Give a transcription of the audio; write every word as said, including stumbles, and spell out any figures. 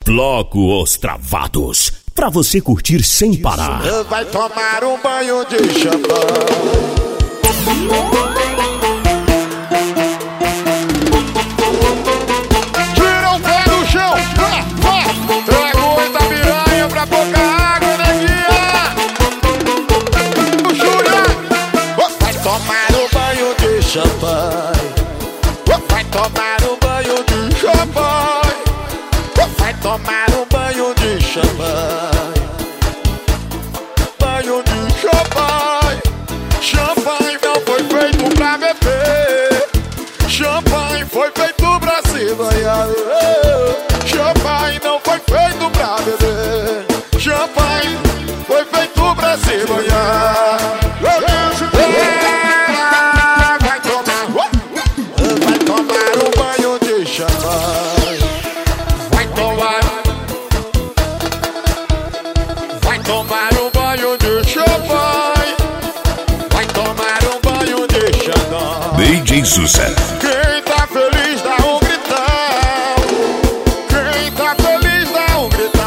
Bloco Os Travados, pra você curtir sem parar. Vai tomar um banho de champanhe. Tira o pé do chão, vá, vá. Traga muita piranha pra pouca água, neguinha. Vai tomar um banho de champanhe. Vai tomar um banho de champanhe. Vai tomar um banho de champanhe. Banho de champanhe. Champanhe não foi feito pra beber. Champanhe foi feito pra se banhar. Champanhe não foi feito pra beber. Champanhe foi feito pra se banhar. Vai tomar, vai tomar um banho de champanhe. Vai tomar, vai tomar um banho de champanhe. Vai tomar um banho de champanhe. D J Sucesso. Quem tá feliz dá um gritão. Quem tá feliz dá um gritão.